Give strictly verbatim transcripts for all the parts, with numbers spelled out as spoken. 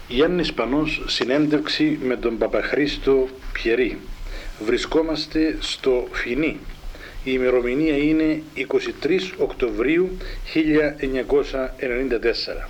Γιάννης Πανός, συνέντευξη με τον Παπαχρήστο Πιερή. Βρισκόμαστε στο Φοινί. Η ημερομηνία είναι είκοσι τρεις Οκτωβρίου χίλια εννιακόσια ενενήντα τέσσερα.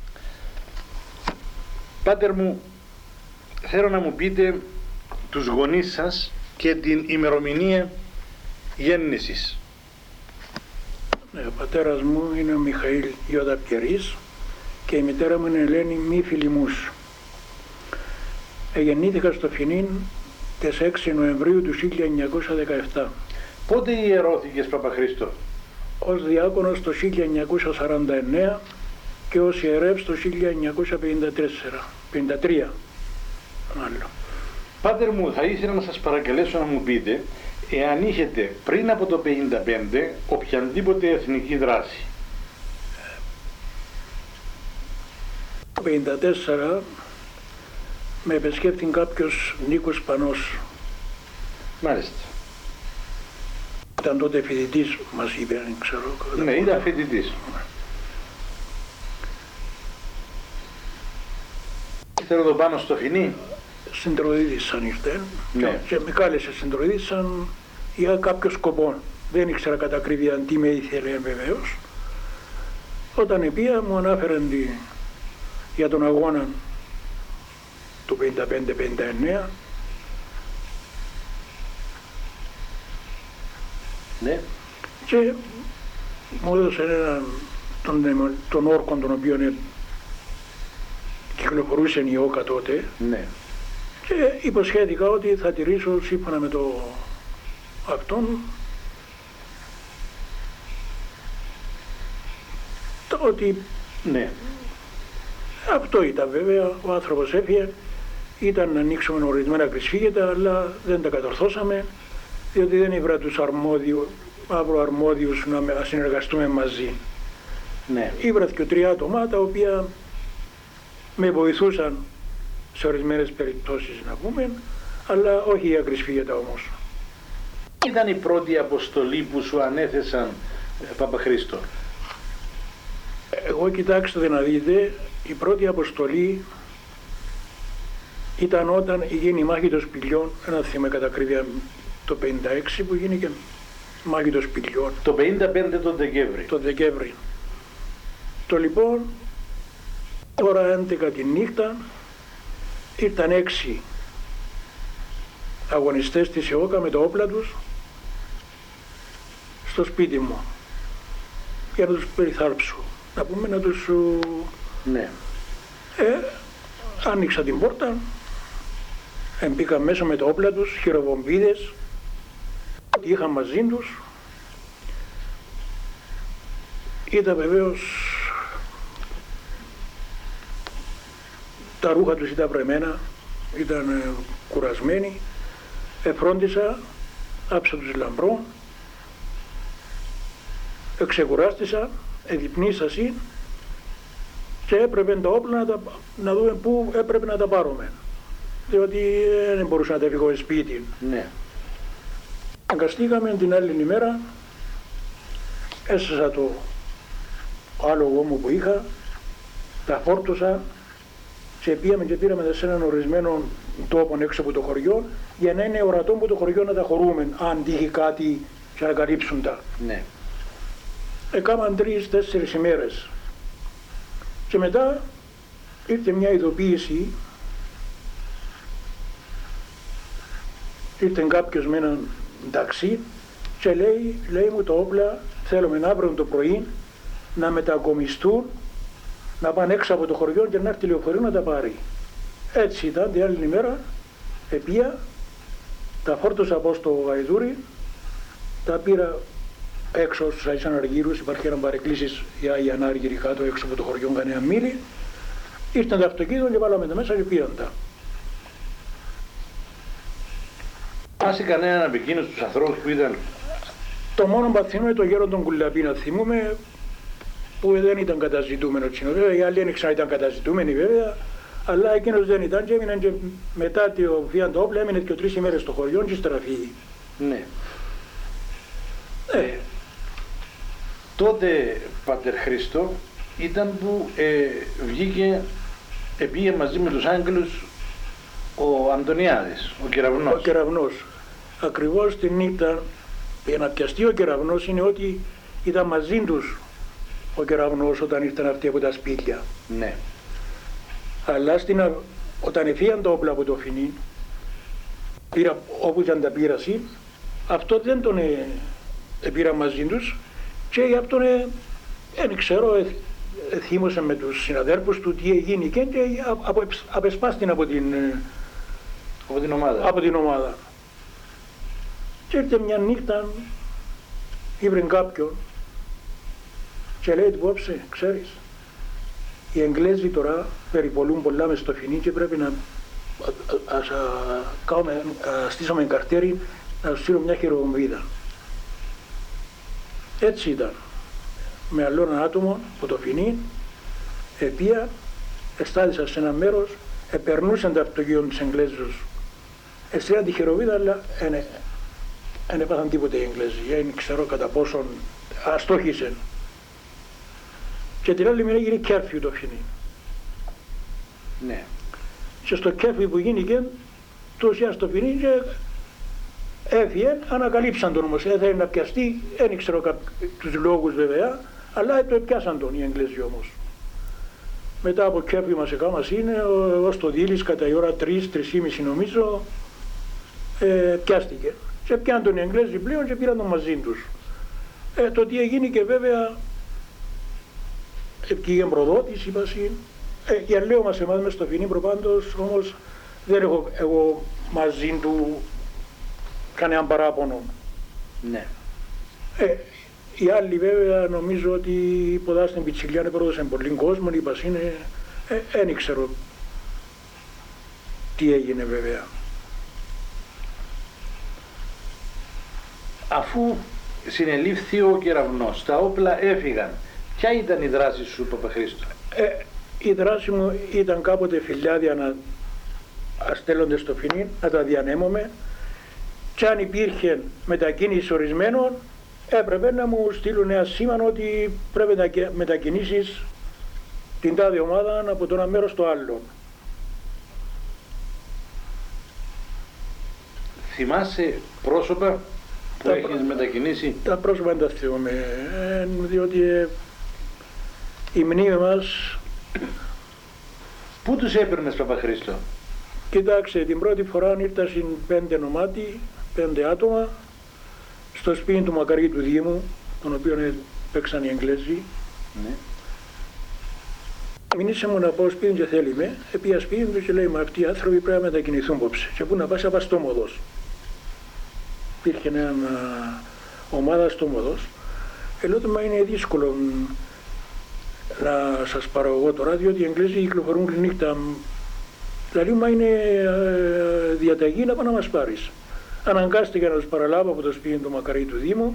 Πάτερ μου, θέλω να μου πείτε τους γονείς σας και την ημερομηνία γέννησης. Ναι, ο πατέρας μου είναι ο Μιχαήλ Ιώδα Πιερής και η μητέρα μου είναι Ελένη Μη Φιλιμούς. Γεννήθηκα στο Φοινίν τις έξι Νοεμβρίου του χίλια εννιακόσια δεκαεπτά. Πότε ιερώθηκες, Παπαχρήστο? Ως διάκονος το χίλια εννιακόσια σαράντα εννέα και ως ιερεύς το χίλια εννιακόσια πενήντα τέσσερα, πενήντα τρία. Άλλο. Πάτερ μου, θα ήθελα να σας παρακαλέσω να μου πείτε εάν είχετε πριν από το πενήντα πέντε οποιαδήποτε εθνική δράση. Το πενήντα τέσσερα με επισκέφτην κάποιος Νίκος Πανός. Μάλιστα. Ήταν τότε φοιτητής, μας είπε, δεν ξέρω. Ναι, ήταν φοιτητής. Ήθελα το πάνω στο Φοινί. Συντροίδησαν ήρθε, ναι. Και με κάλεσε συντροίδησαν για κάποιο σκοπό. Δεν ήξερα κατά ακρίβεια τι με ήθελε βεβαίως. Όταν πήγα μου ανάφεραν τη, για τον αγώνα του πενήντα πέντε πενήντα εννέα. Ναι. Και μου έδωσε έναν τον, τον όρκο τον οποίο κυκλοφορούσε η ΟΚΑ τότε. Ναι. Και υποσχέθηκα ότι θα τηρήσω σύμφωνα με το αυτόν το ότι ναι. Αυτό ήταν βέβαια, ο άνθρωπος έφυγε, ήταν να ανοίξουμε ορισμένα κρυσφύγετα, αλλά δεν τα κατορθώσαμε, διότι δεν ήβρα τους αρμόδιους, μαύρο αρμόδιους να συνεργαστούμε μαζί. Ναι. Ήβρα και τρία άτομα τα οποία με βοηθούσαν σε ορισμένες περιπτώσεις να πούμε, αλλά όχι για κρυσφύγετα όμως. Ήταν η πρώτη αποστολή που σου ανέθεσαν, Παπαχρήστο? Εγώ κοιτάξτε να δείτε, η πρώτη αποστολή ήταν όταν γίνει η μάχη των Σπηλιών, ένα θυμάμαι κατά ακρίβεια το πενήντα έξι που γίνηκε μάχη των Σπηλιών. Το πενήντα πέντε τον Δεκέμβρη. Το Δεκέμβρη. Το λοιπόν, ώρα έντεκα τη νύχτα, ήρθαν έξι αγωνιστές της ΕΟΚΑ με τα όπλα τους στο σπίτι μου για να τους περιθάλψω, να πούμε να τους... Ναι. Ε, άνοιξα την πόρτα, μπήκα μέσα με τα όπλα τους, χειροβομβίδες, τι είχαν μαζί τους. Είδα βεβαίως τα ρούχα τους ήταν βρεμένα, ήταν ε, κουρασμένοι, εφρόντισα, άψα τους λαμπρό, εξεκουράστησα, εδιπνήσασαι και έπρεπε τα όπλα να, τα, να δούμε πού έπρεπε να τα πάρουμε, διότι δεν μπορούσα να τα φύγω σπίτι. Ναι. Αγκαστήκαμε την άλλη ημέρα, έσασα το άλογο μου που είχα, τα φόρτωσα και πήγαμε και πήραμε σε έναν ορισμένο τόπο έξω από το χωριό για να είναι ορατό που το χωριό να τα χωρούμε, αν τύχει κάτι και να καλύψουν τα. Ναι. Έκαναν τρεις, τέσσερις ημέρες και μετά ήρθε μια ειδοποίηση, ήρθε κάποιος με έναν ταξί και λέει, λέει μου τα όπλα θέλουμε αύριο το πρωί να μετακομιστούν, να πάνε έξω από το χωριό και να έρθει λεωφορείο να τα πάρει. Έτσι ήταν την άλλη ημέρα, επία, τα φόρτωσα από στο Γαϊδούρι, τα πήρα έξω στους Αγίους Αναργύρους, υπάρχει ένα παρεκκλήσεις για οι ανάργυροι κάτω έξω από το χωριό κανένα μίλι, ήρθαν τα αυτοκίνητα και βάλαμε τα μέσα και πήραν τα. Άσε κανέναν από εκείνους τους ανθρώπους που ήταν? Το μόνο που θυμούμαι το γέρο τον Κουλαπίνα θυμούμαι, που δεν ήταν καταζητούμενο τσινό. Βέβαια οι άλλοι δεν ήξεραν ήταν καταζητούμενοι βέβαια, αλλά εκείνος δεν ήταν και έμεινε και μετά το φύγαν τα όπλα, έμεινε και τρεις ημέρες στο χωριό και ύστερα φύγει. Ναι. Ε. Τότε, Πατερ Χριστό, ήταν που ε, βγήκε Επήγε μαζί με τους Άγγλους ο Αντωνιάδης, ο Κεραυνός. Ο Κεραυνός. Ακριβώς την νύχτα, για να πιαστεί ο Κεραυνός είναι ότι ήταν μαζί τους ο Κεραυνός όταν ήρθαν αυτοί από τα σπίτια. Ναι. Αλλά στην, όταν έφυγαν τα όπλα από το Φινί, πήρα, όπου ήταν τα πήραση, αυτό δεν τον ε, ε, πήρα μαζί τους και γι' αυτό δεν ξέρω, ε, ε, θύμωσε με τους συναδέρφους του τι έγινε και, και απο, απεσπάστην από την, ε, από την ομάδα. Από την ομάδα. Και ήρθε μια νύχτα, ήβρε κάποιον και λέει του όψε, ξέρεις, οι Εγγλέζοι τώρα περιπολούν πολλά μες στο Φινί και πρέπει να ας στήσουμε καρτέρι να σου στείλω μια χειροβομβίδα. Έτσι ήταν. Με άλλο ένα άτομο από το Φινί, επία, εστάδησα σε ένα μέρος, επερνούσαν τα αυτοκίνητα τους Εγγλέζους. Εστρίναν τη χειροβίδα, αλλά δεν έπαθαν τίποτε οι Εγγλέζοι. Δεν ξέρω κατά πόσον αστόχησαν. Και την άλλη μέρα γίνει κέρφιου το Φινί. Ναι. Και στο κέρφι που γίνηκε, τους για στο Φινί και έφυγε, ανακαλύψαν τον όμως. Έθελε να πιαστεί, δεν ήξερα τους λόγους βέβαια, αλλά το πιάσαν τον οι Εγγλέζοι όμως. Μετά από κέρφι μας εκάμας είναι, ως το Δίλης κατά η ώρα τρεις, τρεις και μισή νομίζω, ε, πιάστηκε. Και πιάνουν τον οι Εγγλέζοι πλέον και πήραν τον μαζί τους. Ε, το τι έγινε και βέβαια, επικήγε προδότης, είπα συν. Ε, για λέω μας εμάς μες στο Φινί προπάντως, όμως δεν έχω εγώ μαζί του κανέναν παράπονο. Ναι. Ε, οι άλλοι βέβαια νομίζω ότι ποδά στην Πιτσιλιάνη πρόδωσαν πολύ κόσμο, είπα συν, δεν ε, ξέρω τι έγινε βέβαια. Αφού συνελήφθη ο Κεραυνός, τα όπλα έφυγαν. Ποια ήταν η δράση σου, Παπαχρήστο? Ε, η δράση μου ήταν κάποτε φιλιάδια να στέλνονται στο Φινί, να τα διανέμουμε και αν υπήρχε μετακίνηση ορισμένων έπρεπε να μου στείλουν ένα σήμανο ότι πρέπει να μετακινήσεις την τάδε ομάδα από το ένα μέρος στο άλλο. Θυμάσαι πρόσωπα που τα έχεις προ... μετακινήσει? Τα πρόσωπα δεν τα θυμάμαι, ε, διότι ε, η μνήμη μας... Πού τους έπαιρνες, Παπαχρήστο? Κοιτάξτε, την πρώτη φορά ήρθα στην πέντε νομάτι, πέντε άτομα, στο σπίτι του Μακαριού του Δήμου, τον οποίο παίξαν οι Εγγλέζοι. Ναι. Μείνησε μου να πάω σπίτι και θέλει με, επία σπίτι του και λέει, μα αυτοί οι άνθρωποι πρέπει να μετακινηθούν απόψε. Και πού να πας, απάς στόμοδος. Υπήρχε μια ομάδα στόμοδος. Ε, λέω, μα είναι δύσκολο να σας πάρω εγώ τώρα, διότι οι Εγγλέζοι κυκλοφορούν τη νύχτα. Δηλαδή, μα είναι ε, διαταγή να πάει να μας πάρεις. Αναγκάστηκα να τους παραλάβω από το σπίτι του Μακαριού του Δήμου.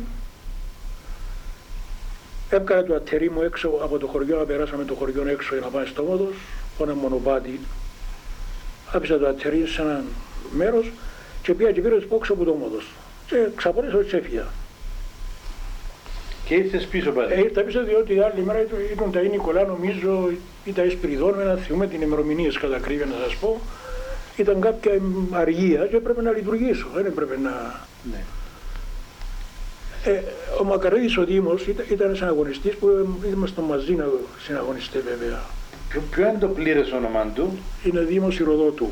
Έβγαλα το αττερί μου έξω από το χωριό, να περάσαμε το χωριό έξω για να πάμε στο Μόδος, από ένα μονοπάτι. Άφησα το αττερί σε ένα μέρος και πήγα και πήρα τους πόξω από το Μόδος. Και ξαπορέσα ότι έφυγα. Και ήρθες πίσω πάλι? Ε, ήρθα πίσω διότι άλλη μέρα ήταν τα Ι Νικολά, νομίζω, ή τα Ισπυριδών, με να θυμούμε την ημερομηνίες κατά ακρίβεια να σας πω. Ήταν κάποια αργία και έπρεπε να λειτουργήσω, δεν έπρεπε να... Ναι. Ε, ο Μακαρίδης ο Δήμος ήταν, ήταν ένας αγωνιστής που ήμασταν μαζί να συναγωνιστεί βέβαια. Ποιο, ποιο είναι το πλήρες όνομα του? Είναι Δήμος Ηροδότου.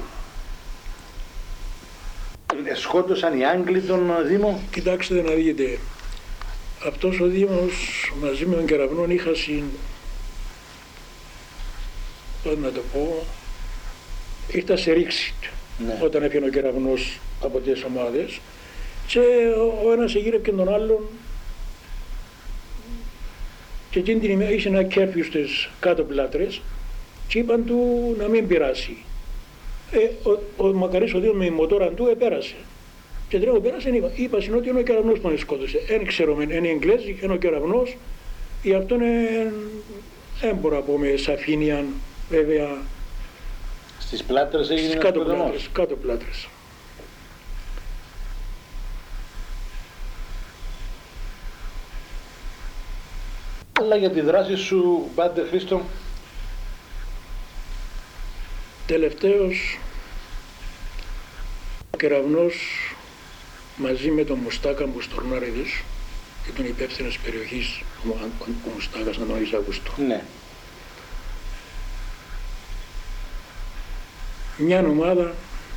Ε, σκότωσαν οι Άγγλοι τον Δήμο? Κοιτάξτε να δείτε, αυτός ο Δήμος μαζί με τον Κεραυνόν είχα συν... πώς να το πω... Ήρθα σε ρήξη ναι. Όταν έφυγε ο Κεραυνός από τις ομάδες και ο ένας εγύρευκε τον άλλον και εκείνη την ημέρα είχε ένα κέρφιο στις κάτω πλάτρες και είπαν του να μην πειράσει. Ε, ο, ο Μακαρής ο Δήμος με η μοτόρα του επέρασε και τρέχω πέρασε είπα, είπα ότι είναι ο Κεραυνός που τον σκότωσε. Δεν ξέρουμε, είναι οι Εγγλέζοι, είναι ο Κεραυνός, γι' αυτό δεν μπορώ να πω με σαφήνεια βέβαια. Στις πλάτρες έγινε ένας κάτω σκοτωμός? Πλάτρες, κάτω πλάτρες. Αλλά για τη δράση σου, Πάτερ Χρήστο? Τελευταίος, ο Κεραυνός μαζί με τον Μουστάκα Μπουστορνάριδης, και τον υπεύθυνος περιοχής, ο, ο, ο Μουστάκας Αντώνης Αύγουστο. Ναι. Μια ομάδα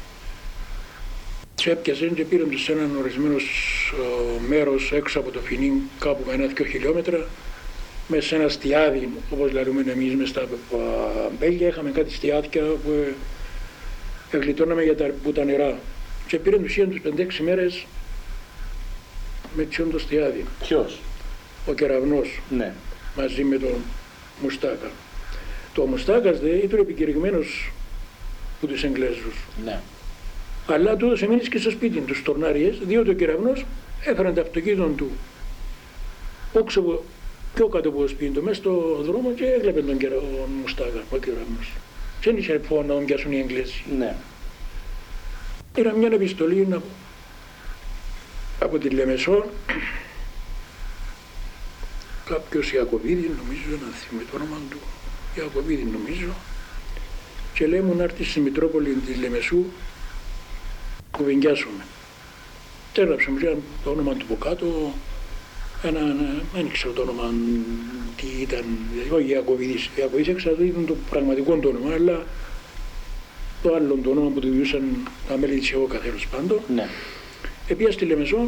τους έπιασαν και πήραν τους σε έναν ορισμένο μέρος έξω από το Φινί, κάπου ένα-δυο χιλιόμετρα, μέσα σε ένα στιάδι, όπως λέμε εμείς μες στα Μπέλγια, είχαμε κάτι στιάδια που γλιτώναμε για τα, που τα νερά. Και πήραν τους τους πέντε-έξι μέρες με τσιόν το στιάδι. Ποιος? Ο Κεραυνός, Ναι. μαζί με τον Μουστάκα. Το Μουστάκας δε ήταν επικηρυγμένος από τους Εγγλέζους. Ναι. Αλλά του έδωσε μείνεις και στο σπίτι του Στορνάριες, διότι ο Κεραυνός έφερε το αυτοκίνητο του όξω πιο κάτω από το σπίτι του, μέσα στο δρόμο και έβλεπε τον κερα... ο Μουστάκα, ο Κεραυνός. Και δεν είχε φόνο να τον πιάσουν οι Εγγλέζοι. Ναι. Era μια επιστολή από, από τη Λεμεσό, κάποιος Ιακωβίδη νομίζω, να θυμάμαι το όνομα του, Ιακωβίδη νομίζω, και λέει μου να έρθει στη Μητρόπολη της Λεμεσού, κουβεντιάσουμε. Και έγραψε μου το όνομα του από κάτω, ένα, δεν ξέρω το όνομα, τι ήταν, όχι Ιακωβίδης, Ιακωβίδης έξερα το ήταν το πραγματικό το όνομα, αλλά το άλλο το όνομα που του διούσαν τα μέλη της ΕΟΚΑ τέλος πάντων. Ναι. Επία στη Λεμεσό,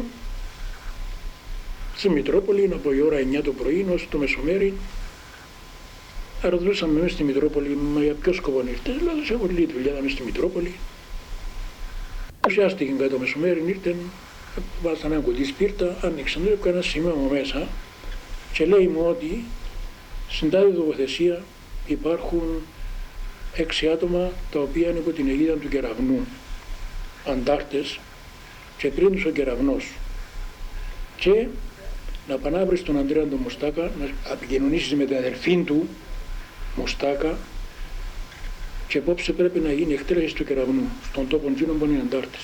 στη Μητρόπολη, από η ώρα εννιά το πρωί ως το μεσομέρι. Αρωτούσαμε μέσα στη Μητρόπολη, μα για ποιο σκοπό ήρθες? Λέω, σε έχω λίγη δουλειά μέσα στη Μητρόπολη. Ουσιάστηκε κατά το μεσομέρι, ήρθαν, βάζαν ένα κουτί σπίρτα, άνοιξαν το, έκανα ένα σημείο μέσα και λέει μου ότι στην τάδε τοποθεσία υπάρχουν έξι άτομα τα οποία είναι υπό την αιγίδα του Κεραυνού, αντάρτες, και πριν τους ο Κεραυνός. Και να πάνε να βρεις τον Ανδρέα τον Μουστάκα, να επικοινωνήσεις με την αδερφή του Μουστάκα, και απόψε πρέπει να γίνει εκτέλεση του Κεραυνού, στον τόπο εκείνων που είναι αντάρτες.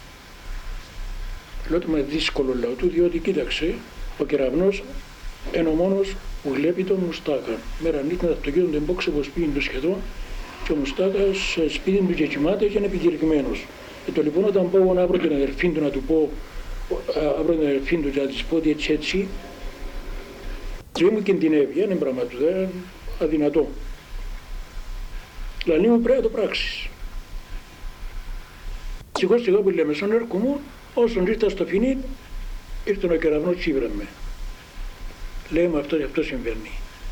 Λέω ότι είναι δύσκολο λαό του, διότι κοίταξε, ο Κεραυνός είναι ο μόνος που βλέπει τον Μουστάκα. Μέρα νύχτα το αυτοκίνητο του εμπόξε από σπίτι του σχεδόν, και ο Μουστάκας σπίτι του και κοιμάται και είναι επικηρυγμένος. Και το λοιπόν όταν πάω να βρω την αδερφή του να του πω, αύριο την αδερφή του και να της πω ότι έτσι έτσι, ζωή μου κινδυνεύει, είναι πράγμα του, δεν είναι αδυνατό. Λαλή μου πρέπει να το πράξεις. Σιγώς σιγά που λέμε στον έρκο μου, όσον ήρθα στο Φινί, ήρθε ο Κεραυνός και ήβραμε. Λέει μου αυτό και αυτό συμβαίνει.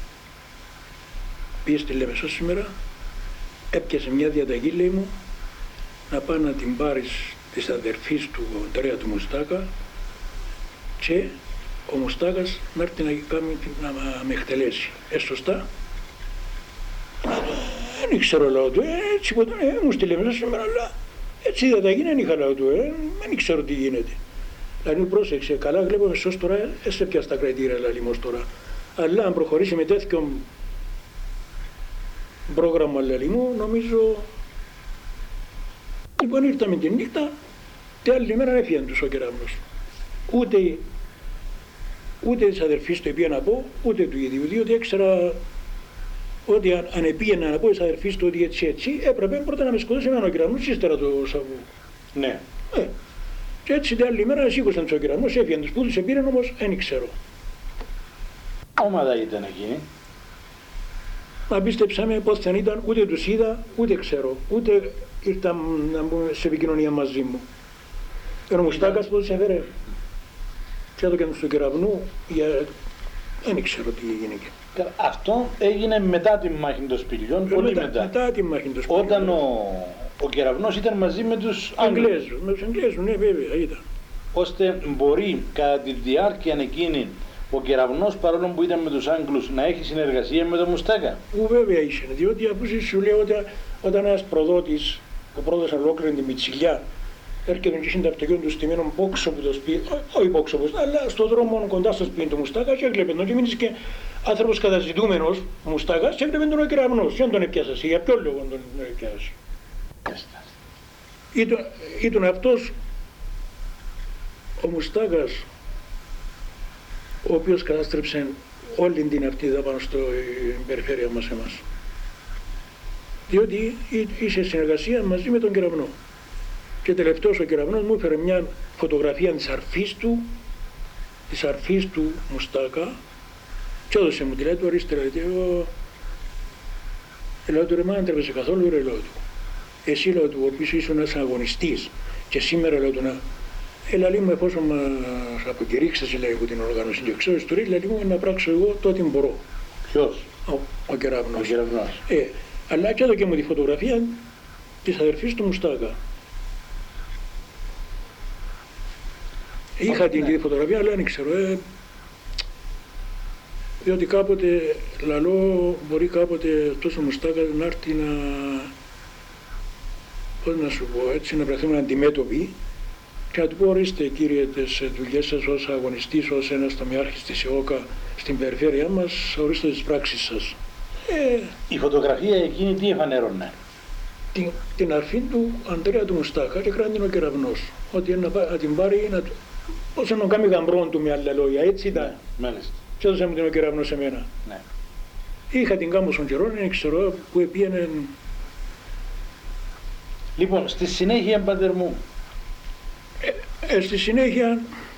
Πήγε στη Λεμεσό σήμερα, έπιασε μια διαταγή, λέει μου, να πάει να την πάρεις της αδερφής του Ανδρέα του Μουστάκα και ο Μουστάκας να έρθει να, κάνει, να με εκτελέσει. Ε, σωστά. Δεν ήξερα λαό του, ε, έτσι ποτέ, ε, μου στείλε μέσα σήμερα, αλλά έτσι η διαταγή δεν είχα λαό του, ε, δεν ξέρω τι γίνεται. Δηλαδή πρόσεξε, καλά βλέπω σως τώρα, έστε πια στα κριτήρια λαλίμος τώρα, αλλά αν προχωρήσει με τέτοιο πρόγραμμα λαλίμου, νομίζω. Λοιπόν ήρθαμε τη νύχτα, τη άλλη μέρα έφυγαν τους ο Κεραυνός. Ούτε, ούτε της αδερφής του επία να πω, ούτε του ίδιου, διότι έξερα ότι αν, αν επήγαινα να πω της αδερφής του ότι έτσι έτσι, έπρεπε πρώτα να με σκοτώσει εμένα ο Κεραυνός, ύστερα το Σαββού. Ναι. Ε, και έτσι την άλλη μέρα σήκωσαν τους ο Κεραυνός, έφυγαν τους που τους επήραν, όμως δεν ξέρω. Ομάδα ήταν εκείνη. Μα πίστεψα με πώς δεν ήταν, ούτε τους είδα, ούτε ξέρω, ούτε ήρθαν να μπουν σε επικοινωνία μαζί μου. Ο Μουστάκας πώς έφερε, και το έκανε στο Κεραυνού, για... δεν ξέρω τι έγινε. Αυτό έγινε μετά τη μάχη των Σπηλιών, πολύ μετά. μετά. Μετά τη μάχη των Σπηλιών. Όταν ο, ο Κεραυνός ήταν μαζί με τους Αγγλέζους. Με τους Αγγλέζους, ναι βέβαια ήταν. Ώστε μπορεί κατά τη διάρκεια εκείνη ο Κεραυνός, παρόλο που ήταν με τους Άγγλους, να έχει συνεργασία με τον Μουστάκα. Ου, βέβαια είχε, διότι αφού σου λέω όταν, όταν ένας προδότης, ο πρόδος ολόκληρη τη Μιτσιλιά, έρχεται και είχε το αυτοκίνητο του στημένον πόξο από το σπίτι, όχι πόξο από, αλλά στον δρόμο κοντά στο σπίτι του Μουστάκα, και έκλεπε τον και μείνεις και άνθρωπος καταζητούμενος Μουστάκας, και έκλεπε τον ο Κεραυνός. Και αν τον έπιασασαι, για ποιο λόγο τον έπιασασαι. Ήταν, ήταν αυτός ο Μουστάκας, ο οποίος κατάστρεψε όλη την αρτίδα πάνω στην περιφέρεια μας εμάς. διότι είσαι συνεργασία μαζί με τον κεραυνό. Και τελευταίος ο κεραυνός μου έφερε μια φωτογραφία της αρφής του, της αρφής του Μουστάκα, και έδωσε μου τη, λέει του, ορίστε, λέει, εγώ, λέω του, ρε, μα άντρεπεσαι καθόλου, ρε, λέω του. Εσύ, λέω του, ο οποίος ήσουν ένας αγωνιστής και σήμερα, λέω του, να, έλα λίγο εφόσον μας αποκηρύξεις, λέει, από την οργάνωση και ξέρεις του, λέει, λίγο να πράξω εγώ το ό,τι μπορώ. Ποιος? Ο, ο κεραυνός. Ο κεραυνός. Ε, αλλά και έδωκε μου τη φωτογραφία της αδερφής του Μουστάκα. Είχα την ναι. φωτογραφία, αλλά δεν ξέρω, ε, διότι κάποτε, λαλό, μπορεί κάποτε τόσο Μουστάκα να έρθει να, πώς να σου πω, έτσι να βρεθούμε αντιμέτωποι και να του πω, ορίστε κύριε, τις δουλειές σας ως αγωνιστής, ως ένας τομιάρχης της ΕΟΚΑ στην περιφέρειά μας, ορίστε τις πράξεις σας. Ε, Η φωτογραφία εκείνη τι εφανέρωνε? την, την αρφή του Αντρέα του Μουστάκα και κράτην ο κεραυνός, ότι να, να την πάρει, να, ως να κάνει γαμπρόν του με άλλα λόγια, έτσι ήταν. Ναι, μάλιστα. Και έδωσε μου την ο κεραυνός σε μένα. Ναι. Είχα την κάμω στον καιρό, δεν ξέρω, που επίενε. Λοιπόν, στη συνέχεια, πατέρ μου, Ε, ε, στη συνέχεια,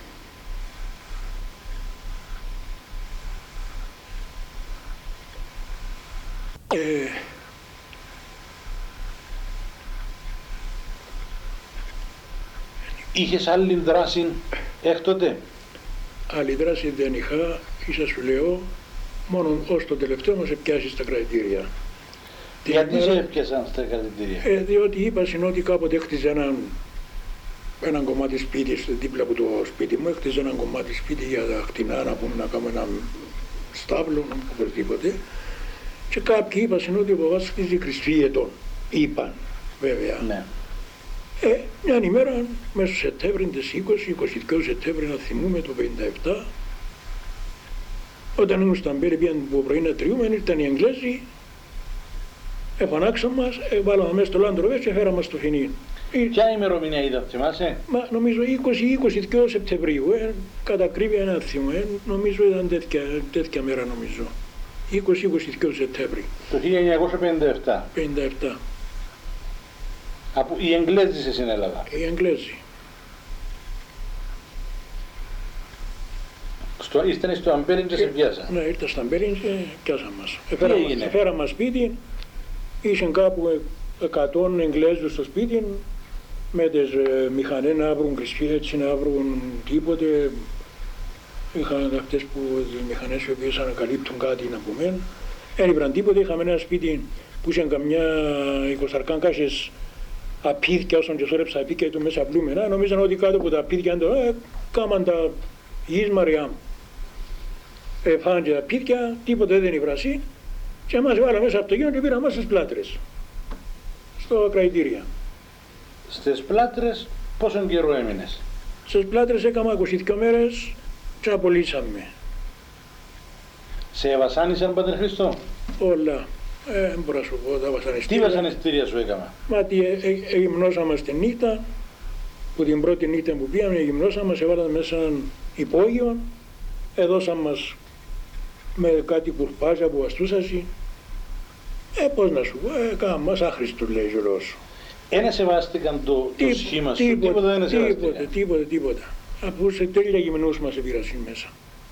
ε, είχες άλλη δράση έκτοτε? άλλη δράση δεν είχα, ίσα σου λέω, μόνο ως το τελευταίο μας επιάσει στα κρατητήρια. Γιατί σε έπιασαν στα κρατητήρια? Ε, διότι είπα συνό ότι κάποτε έκτιζε έναν, έναν κομμάτι σπίτι, δίπλα από το σπίτι μου, έκτιζε έναν κομμάτι σπίτι για τα χτινά, να πούμε να κάνουμε ένα στάβλο, οπωσδήποτε. Και κάποιοι είπαν συνό ότι ο παπάς χτίζει κρυστή ετών. Είπαν, βέβαια. Ναι. Ε, μια ημέρα, μέσα στο Σεπτέμβρη, τις είκοσι είκοσι δύο Σεπτέμβρη, να θυμούμε, το πενήντα επτά, όταν ήμουν στα Μπέρι, πήγαν το πρωί να τριούμε, ήρθαν οι Εγγλέζοι, εφανάξαν μας, ε, βάλαμε μέσα στο Land Rover και φέραμε στο Φινί. Ποια ημερομηνία ήταν, θυμάσαι? Μα νομίζω είκοσι είκοσι δύο Σεπτεμβρίου, ε, κατά ακρίβεια ένα θυμό, ε, νομίζω ήταν τέτοια, τέτοια μέρα νομίζω. είκοσι είκοσι δύο Σεπτέμβρη. Το χίλια εννιακόσια πενήντα επτά. πενήντα επτά. Από οι Εγγλέζοι στην Ελλάδα. Οι Εγγλέζοι. Στο, ήσταν στο Αμπέριν και σε πιάσα. Ναι, ήρθα στα Αμπέριν και πιάσαν μας. έγινε? Έφεραν μας σπίτι, ήσαν κάπου εκατό Εγγλέζους στο σπίτι, με τις ε, μηχανές να βρουν κρυσφή, έτσι να βρουν τίποτε. Είχαν αυτές που τις μηχανές οι οποίες ανακαλύπτουν κάτι να πούμε. Δεν ήβραν τίποτε, είχαμε ένα σπίτι που είχαν καμιά εικοσαρκάν κάσες απίδια, όσον και σώρεψα απίδια του μέσα πλούμενα, νομίζαν ότι κάτω από τα απίδια ε, κάμαν τα εις Μαριά μου. Ε, φάνε και τα απίδια, τίποτε δεν υβρασί και μας βάλαμε μέσα από το γύρο και πήραμε μας στις πλάτρες, στο κρατητήρια. Στις πλάτρες πόσον καιρό έμεινες? Στις πλάτρες έκανα είκοσι δύο μέρες και απολύσαμε. Σε βασάνισαν, πατέρ Χριστό? Όλα. Ε, δεν μπορώ να σου πω, τα Τι βασανιστήρια. βασανιστήρια σου έκανα? Μα τι, ε, ε, εγυμνώσαμε τη νύχτα, που την πρώτη νύχτα που πήγαμε, εγυμνώσαμε, σε βάλαμε μέσα έναν υπόγειο, έδωσαν μας με κάτι κουρπάζια που βαστούσασαι. Ε, πώς να σου πω, ε, κάναμε μας άχρηστο, λέει ο Ρώσο. Ένα σεβάστηκαν το, το σχήμα σου, τίποτε, τίποτα δεν σεβάστηκαν. τίποτε, τίποτε, τίποτα. Αφού σε τέλεια γυμνούς μας επήρασαν μέσα.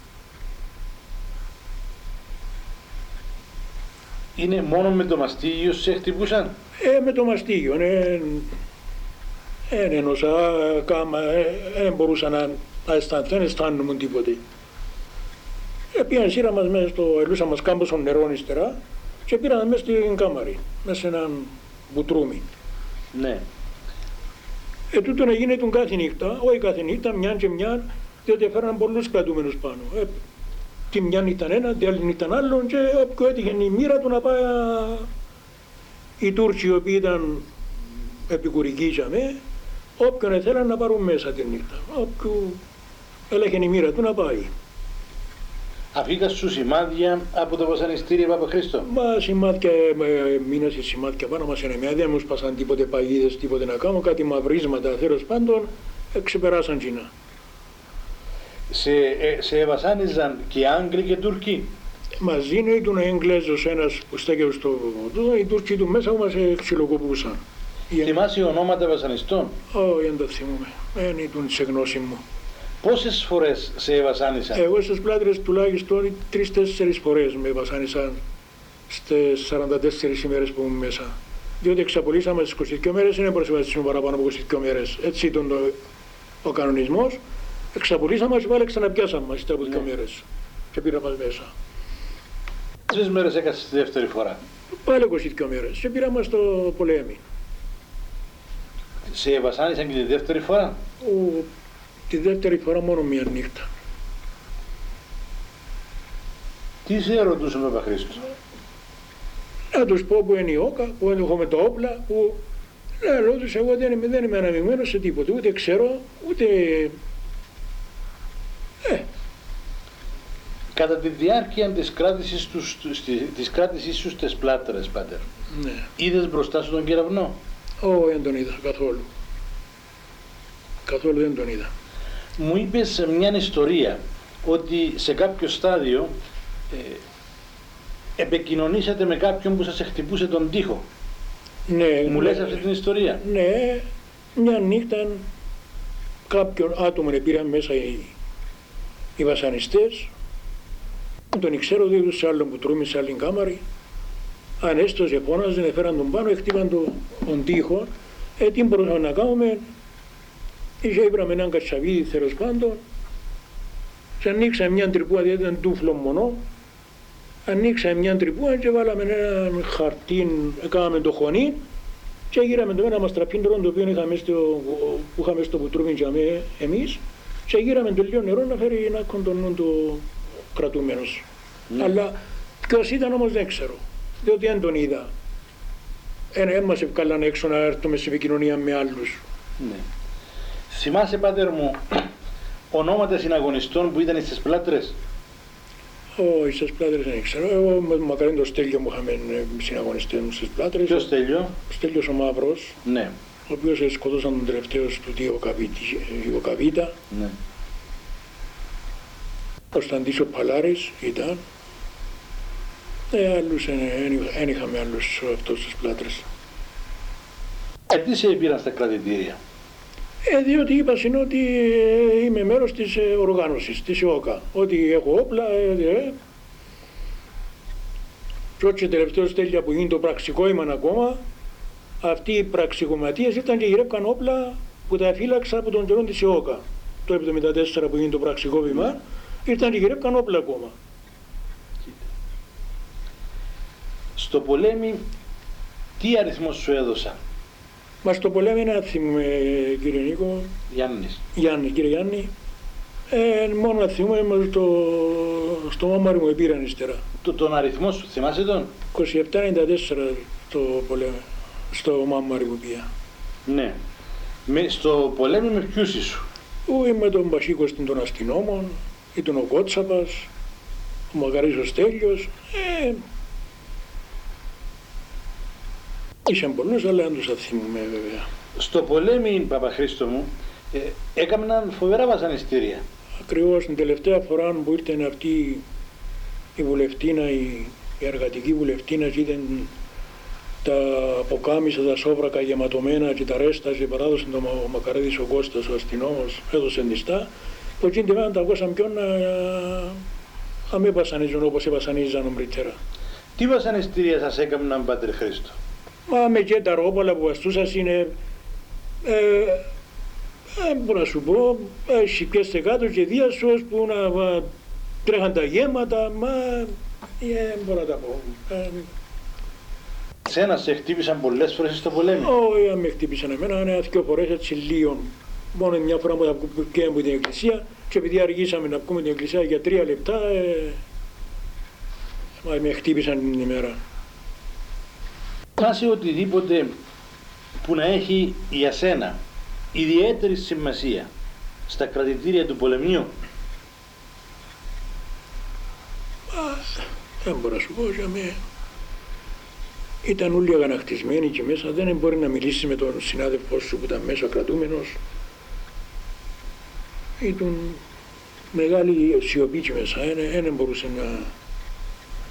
Είναι μόνο με το μαστίγιο σε χτυπούσαν? Ε, με το μαστίγιο, ε, δεν ενώσα, κάμα, δεν μπορούσα να, να αισθάνθω, δεν αισθάνομαι τίποτε. Ε, πήγαν σειρά μας μέσα στο, ελούσαν μας κάμποσον νερό ύστερα και πήραν μέσα στην κάμαρη, μέσα σε έναν μπουτρούμι. Ναι. Ε, τούτο να γίνεται κάθε νύχτα, όχι κάθε νύχτα, μιαν και μιαν, διότι έφεραν πολλούς κρατούμενους πάνω. Ε, τη μιαν ήταν ένα, τη άλλη ήταν άλλον και όποιο έτυχε η μοίρα του να πάει. Οι Τούρκοι οι οποίοι ήταν επικουρικοί για με, όποιον θέλαν να πάρουν μέσα τη νύχτα. Όποιον έλεγε η μοίρα του να πάει. Αφήκα σου σημάδια από το βασανιστήριο Παπαχρήστο? Μα σημάδια, ε, μήνα σε σημάδια πάνω μας είναι μια, δεν μου σπάσαν τίποτε παγίδες, τίποτε να κάνω, κάτι μαυρίσματα, τέλος πάντων, ε, ξεπεράσαν Κίνα. Σε, ε, σε βασάνιζαν και Άγγλοι και Τούρκοι? μαζί είναι ήταν ο Εγγλέζος ένας που στέκεται στο τούτο, οι Τούρκοι του μέσα που μας ξυλοκοπούσαν. Θυμάσαι ονόματα βασανιστών? Όχι, δεν τα θυμούμαι. Δεν ήταν σε γνώση μου. Πόσες φορές σε βασάνισαν? Εγώ στις Πλάτρες τουλάχιστον τρεις-τέσσερις φορές με βασάνισαν στις σαράντα τέσσερις ημέρες που ήμουν μέσα. Διότι εξαπολύσαμε στις είκοσι δύο μέρες, δεν μπορούσαμε παραπάνω από είκοσι δύο μέρες. Έτσι ήταν το, ο κανονισμός. Εξαπολύσαμε και πάλι ξαναπιάσαμε μας από δύο μέρες και πήρα μας μέσα. Τρεις μέρες έκασες τη δεύτερη φορά? Πάλι είκοσι δύο μέρες και πήρα μας στο πολέμι. Σε βασάνισαν και τη δεύτερη φορά? Ο, τη δεύτερη φορά μόνο μία νύχτα. Τι σε ρωτούσε ο Παπαχρήστος? Να τους πω που είναι η όκα, που έχουμε τα όπλα, που λέω τους εγώ δεν είμαι, δεν είμαι αναμειγμένος σε τίποτα, ούτε ξέρω, ούτε... Ε. Κατά τη διάρκεια της κράτησης, τους, της κράτησης σου στις Πλάτρες, πάτερ, Ναι. είδες μπροστά σου τον κεραυνό? Όχι, δεν τον είδα καθόλου. Καθόλου δεν τον είδα. Μου είπες μια ιστορία ότι σε κάποιο στάδιο ε, επικοινωνήσατε με κάποιον που σας χτυπούσε τον τοίχο. Ναι, Μου ναι, λες αυτή την ιστορία? Ναι, μια νύχτα κάποιον άτομο πήραν μέσα οι, οι βασανιστές. Τον ξέρω, δίπλα σε άλλον που τρούμει σε άλλη κάμαρη. Ανέστος φώναζαν, έφεραν τον πάνω, χτύπαν τον, τον τοίχο. Ε, τι μπορούσαμε να κάνουμε? Είχε ήπραμε έναν κατσαβίδι τέλος πάντων. Και ανοίξαμε μια τρυπούα, διότι ήταν τούφλο μονό. Ανοίξαμε μια τρυπούα και βάλαμε ένα χαρτί, έκαναμε το χωνί και γύραμε το ένα μαστραπίντρο το οποίο είχαμε στο, που είχαμε στο πουτρούμι και εμείς και γύραμε το λίγο νερό να φέρει να κοντονούν το κρατούμενος. Ναι. Αλλά ποιος ήταν όμως δεν ξέρω, διότι δεν τον είδα. Δεν μας ευκάλαν έξω να έρθουμε σε επικοινωνία με άλλους. Ναι. Θυμάσαι, πάτερ μου, ονόματα συναγωνιστών που ήταν στις Πλάτρες? Όχι, στις Πλάτρες δεν ξέρω. Εγώ με τον μακαρέν το Στέλιο μου είχαμε συναγωνιστές μου στις Πλάτρες. Ποιος Στέλιο? Ο Στέλιος ο Μαύρος, ναι. Ο οποίος σκοτώσαν τον τελευταίο του Ιωκαβίτα. Ναι. Ο Κωνσταντής ο Παλάρης ήταν. Ε, άλλους, δεν είχαμε άλλους αυτούς στις Πλάτρες. Ε, τι σε πήραν στα κρατητήρια? Ε, διότι είπα είναι ότι ε, είμαι μέρος της ε, οργάνωσης, της ΙΟΚΑ. Ότι έχω όπλα, ε, ε. Και όχι τελευταίο τέλεια που γίνει το πραξικόημαν ακόμα, αυτοί οι πραξικοματίες ήταν και γυρεύκαν όπλα που τα φύλαξα από τον καιρό της ΙΟΚΑ. Το εβδομήντα τέσσερα που γίνει το πραξικόπημα, ήρθαν και γυρεύκαν όπλα ακόμα. Στο πολέμι, τι αριθμό σου έδωσα? Μα στο πολέμι είναι θυμούμε, κύριε Νίκο. Γιάννης. Γιάννη, κύριε Γιάννη. Ε, μόνο να θυμούμε στο, στο μάμαρι μου επήραν ύστερα. Το, τον αριθμό σου, θυμάσαι τον? είκοσι επτά ενενήντα τέσσερα το πολέμι, στο μάμαρι μου πια. Ναι. Με, στο πολέμι με ποιους ήσου? Ού, με τον Πασίκο των αστυνόμων, ήταν ο Κότσαπας, ο Μακαρής ο Στέλιος. Ε, Ήσαν πολλούς, αλλά δεν τους θα θυμούμε βέβαια. Στο πολέμι, Παπαχρήστο μου, ε, έκαναν φοβερά βασανιστήρια. Ακριβώς την τελευταία φορά που ήρθε αυτή η βουλευτήνα, η, η εργατική βουλευτήνα και ήταν τα αποκάμισα, τα σόβρακα γεματωμένα και τα ρέστα και παράδοσε τον ο Μακαρίδης ο Κώστας, ο αστυνόμος, έδωσε νηστά. Και εκείνη τη μέρα τα ακούσαν ποιον να, να μην βασανίζουν όπως βασανίζαν νωρίτερα. Τι βασανιστήρια σας έκαναν, Πάτερ Χρήστο? Μα με και τα ρόπαλα που αστούσας είναι, ε, ε, μπορώ να σου πω, ε, σηκέστε κάτω και διάσως που να ε, τρέχαν τα γέματα, μα ε, μπορώ να τα πω. Ε, Σένα σε χτύπησαν πολλές φορές στο πολέμι? Όχι, αν με χτύπησαν εμένα, είναι δύο φορές έτσι λίγο. Μόνο μια φορά που θα βγαίνουμε από την εκκλησία και επειδή αργήσαμε να βγούμε την εκκλησία για τρία λεπτά, ε, μα με χτύπησαν την ημέρα. Θυμάσαι οτιδήποτε που να έχει για σένα ιδιαίτερη σημασία στα κρατητήρια του πολεμιού? Α, δεν μπορώ να σου πω, για με... ήταν όλοι αγανακτισμένοι και μέσα, δεν μπορεί να μιλήσει με τον συνάδελφό σου που ήταν μέσα κρατούμενος. Ήταν μεγάλη σιωπή και μέσα, δεν μπορούσε να,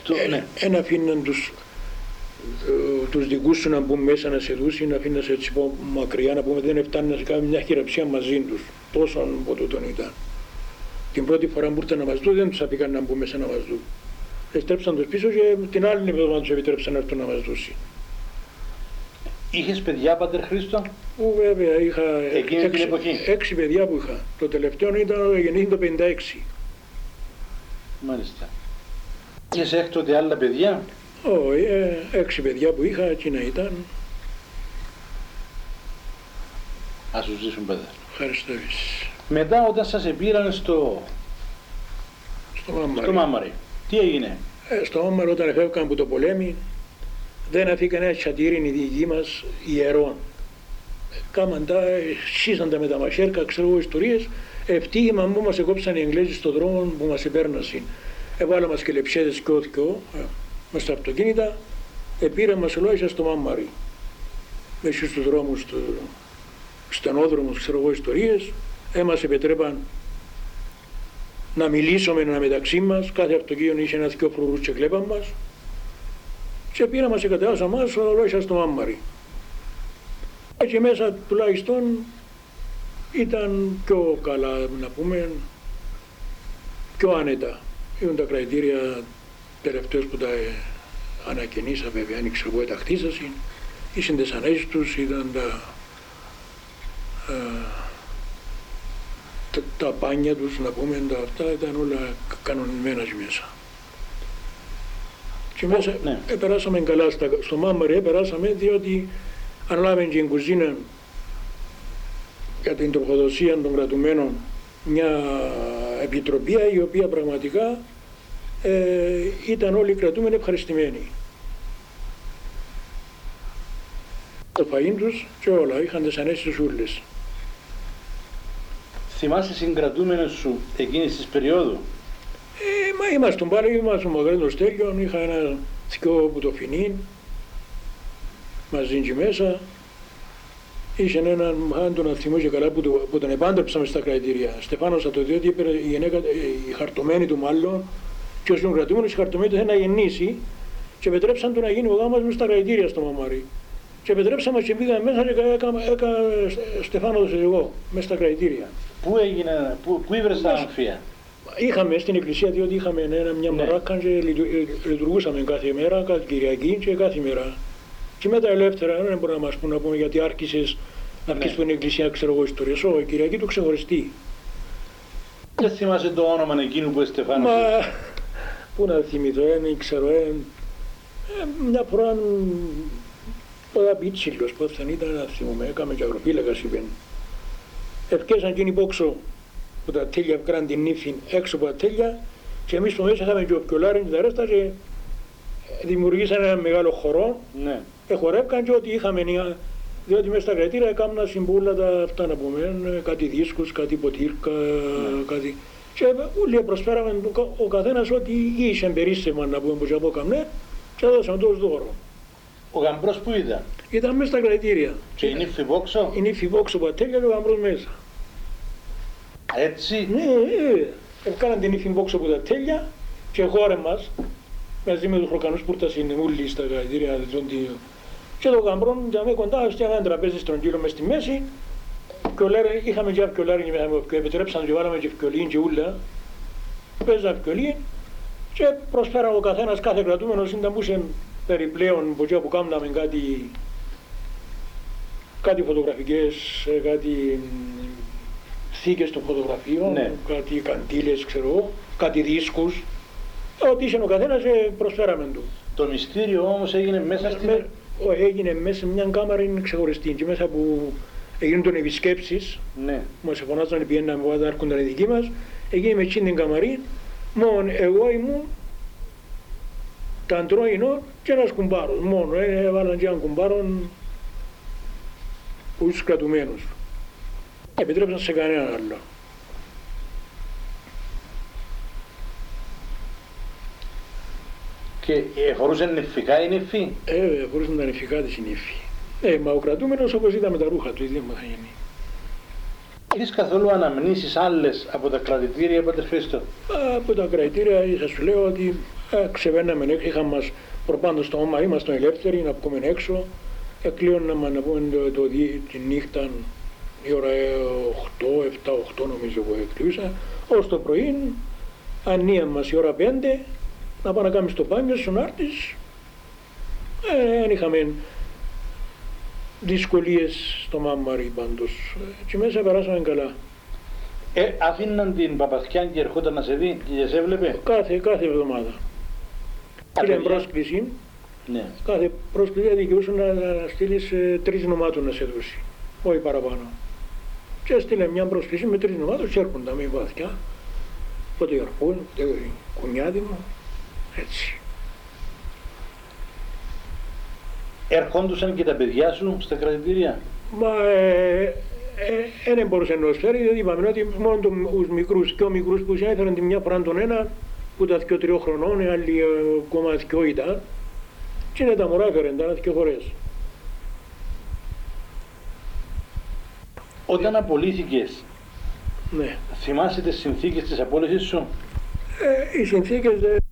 Το, ε, ναι. Ένα αφήναν τους, ε, τους δικούς σου να μπουν μέσα να σε δούσει, να αφήναν σε έτσι μακριά να πούμε, δεν φτάνει να σε κάνει μια χειραψία μαζί τους. Τόσο από τούτον ήταν. Την πρώτη φορά που ήρθαν να μας δουν δεν τους αφήκαν να μπουν μέσα να μας δουν. Εστρέψαν τους πίσω και την άλλη εβδομάδα τους επιτρέψαν να έρθουν να μας δούσει. Είχες παιδιά, Πατέρ Χρήστο? Ού, βέβαια, είχα εκείνη έξι, την εποχή. έξι παιδιά που είχα. Το τελευταίο ήταν γεννήθη το πενήντα έξι. Μάλιστα. Είχες έκτοτε άλλα παιδιά? Όχι, ε, έξι παιδιά που είχα, εκείνα ήταν. Ας σου ζήσουν παιδά. Ευχαριστώ εσείς. Μετά όταν σας επήραν στο, Στο Μάμαρι. στο Μάμαρι, τι έγινε? Ε, στο Μάμαρι όταν εφεύγαν από το πολέμι, δεν αφήκαν ένα τσατήριν οι δικοί μας ιερών. Κάμαν τα, σύσαν τα με τα μαχαίρκα, ξέρω εγώ ιστορίες. Ευτύχημα που μας εκόψαν οι Εγγλέζοι στον δρόμο που μας επέρνασαν. Έβαλα μας και λεψέδες και όθηκο, μες στα αυτοκίνητα, επήραν μας ολόισα στο Μάμαρι. Μέσα στους δρόμους, του, στενόδρομους, ξέρω εγώ ιστορίες, έμας επιτρέπαν να μιλήσουμε ένα μεταξύ μας, κάθε αυτοκίνητο είχε ένα δυο φρουρούς και κλέπαν μας και πήραν μας και κατεβάσαν μας ολόισα στο Μάμαρι. Έτσι μέσα τουλάχιστον ήταν πιο καλά, να πούμε, πιο άνετα. Ήταν τα κρατήρια τελευταίως που τα ε, ανακαινήσα, βέβαια, άνοιξε εγώ τα χτίσασαν, ήσαν τις ανέσεις τους, ήταν τα, ε, τα, τα πάνια τους, να πούμε, τα αυτά ήταν όλα κανονισμένα μέσα. Και μέσα ναι. ε, περάσαμε καλά, στα, στο Μάμαρι ε, περάσαμε διότι αναλάβαμε και την κουζίνα για την τροφοδοσία των κρατουμένων μια επιτροπή η οποία πραγματικά ε, ήταν όλοι οι κρατούμενοι ευχαριστημένοι. Το φαΐν τους και όλα, είχαν τις ανέσεις τους ούλες. Θυμάσαι συγκρατούμενες σου εκείνης της περίοδου? Ε, μα ήμασταν πάλι, ήμασταν Μαγρέντο Στέριον, είχα ένα θκιό που το φινίν, μαζί και μέσα. Είχε έναν μάχαντο να θυμούσε καλά που, το, που τον επάντρεψαμε στα κρατήρια. Στεφάνος θα το δει ότι είπε η, γενέκα, η χαρτωμένη του μάλλον και ως τον κρατούμενος η χαρτωμένη του θέλει να γεννήσει και επιτρέψαν του να γίνει ο γάμος μες στα κρατήρια στο Μαμάρι. Και επιτρέψαμε και πήγαμε μέσα και έκανα έκα, Στεφάνος εγώ μέσα στα κρατήρια. Πού έγινε, πού, πού ήβρες τα αμφία? Είχαμε στην εκκλησία διότι είχαμε ένα, μια ναι. μαράκα και λειτουργούσαμε κάθε μέρα, κάθε Κυριακή και κάθε μέρα. Και μετά ελεύθερα δεν μπορεί να μας πούν να πούμε γιατί άρχισες να βγεις στην εκκλησία, ξέρω εγώ ιστορίες. Όχι, η Κυριακή του ξεχωριστεί. Δεν θυμάσαι το όνομα εκείνου που Στεφάνος? Μα, πού να θυμηθώ, δεν ξέρω, ε, ε, μια φορά πολλά πίτσιλος, πώς θα ήταν να θυμούμε, έκαμε και αγροφύλακας είπεν. Ευκέσαν εκείνοι πόξω που τα τέλεια βγάλαν την νύφη έξω από τα τέλεια και εμείς που μέσα είχαμε και ο πιολάριν και τα ρέστα και δημιουργήσαν ένα μεγάλο χορό. Ναι. Εχορεύκαν και ό,τι είχαμε, διότι μέσα στα κρατήρια έκαναν συμπούλα τα αυτά να πούμε, κάτι δίσκους, κάτι ποτήρκα, ναι. κάτι... Και όλοι προσφέραμε ο καθένας ό,τι είχε περίσσεμα να πούμε που και από καμνέ και δώσαμε το ως δώρο. Ο γαμπρός που ήταν? Ήταν μέσα στα κρατήρια. Και η νύφη βόξο? Η νύφη βόξο πατέλια και ο γαμπρός μέσα. Έτσι? Ναι, ναι. Έκαναν την νύφη βόξο από τα τέλεια και χώρε μας, μαζί με τους χροκανούς που ήρθαν όλοι στα κρατήρια και το γαμπρόν ήταν κοντά σε ένα τραπέζι στρογγύλο μες στη μέση. Φκιολάρι, είχαμε και φκιολάρι και επιτρέψαν και βάλαμε και φκιολίν και ούλα. Παίζα φκιολίν και προσφέραμε ο καθένας, κάθε κρατούμενος ήταν που είχε περιπλέον από εκεί που κάναμε κάτι, κάτι φωτογραφικές, κάτι θήκες των φωτογραφίων, ναι. κάτι καντήλες, ξέρω εγώ, κάτι δίσκους. Ό,τι είχε ο καθένας προσφέραμε του. Το μυστήριο όμως έγινε μέσα στην... Με, έγινε μέσα σε μια κάμαρα ξεχωριστή και μέσα που έγιναν τον επισκέψεις, ναι. που μας φωνάζαν να πηγαίναμε που θα έρχονταν οι δικοί μας, έγινε με εκείνη την καμαρή, μόνο εγώ ήμουν τα αντρώινο και ένας κουμπάρος, μόνο, έβαλαν και έναν κουμπάρον που τους κρατουμένους. Επιτρέψαν σε κανέναν άλλο. Και φορούσαν νηφικά η νηφή? Ε, φορούσαν τα νηφικά της η νηφή. Ε, μα ο κρατούμενος όπως ήταν με τα ρούχα του, ίδια μου θα γίνει. Έχεις καθόλου αναμνήσεις άλλες από τα κρατητήρια, Πατέρ Χρήστο? Από τα κρατητήρια θα σου λέω ότι Ε, ξεβαίναμε έξω, είχαμε μας προπάντω στο όμα, ήμασταν ελεύθεροι να βγούμε έξω. Εκλείωναμε να πούμε το, το, τη νύχτα η ώρα οκτώ, επτά, οκτώ νομίζω που εκλείωσα, ως το πρωί, ανία μας η ώρα πέντε, να πάμε να κάνουμε στο μπάνιο, στον Άρτης. Δεν ε, είχαμε δυσκολίες στο Μάμαρι πάντως. Έτσι μέσα περάσαμε καλά. Ε, αφήναν την παπαθιά και ερχόταν να σε δει και σε έβλεπε. Κάθε, κάθε εβδομάδα. Στείλε πρόσκληση. Ναι. Κάθε πρόσκληση δικαιούσε να, να στείλεις ε, τρεις νομάτων να σε δώσει. Όχι παραπάνω. Και έστειλε μια πρόσκληση με τρεις νομάτων και έρχονταν με βαθιά. Πότε αρπούν, πότε κουνιάδι μου. Έτσι. Ερχόντουσαν και τα παιδιά σου στα κρατητήρια. Μα δεν ε, ε, μπορούσε να τους φέρει, γιατί είπαμε ότι μόνο τους μικρούς και ο μικρούς που ήθελαν τη μια φορά τον ένα, που τα δυο τριών χρονών, οι άλλοι ακόμα δυο ήταν, και είναι τα μωρά έφεραν, τα δυο φορές. Όταν απολύθηκες, ναι. θυμάσαι τις συνθήκες της απόλυσης σου? Ε, οι συνθήκες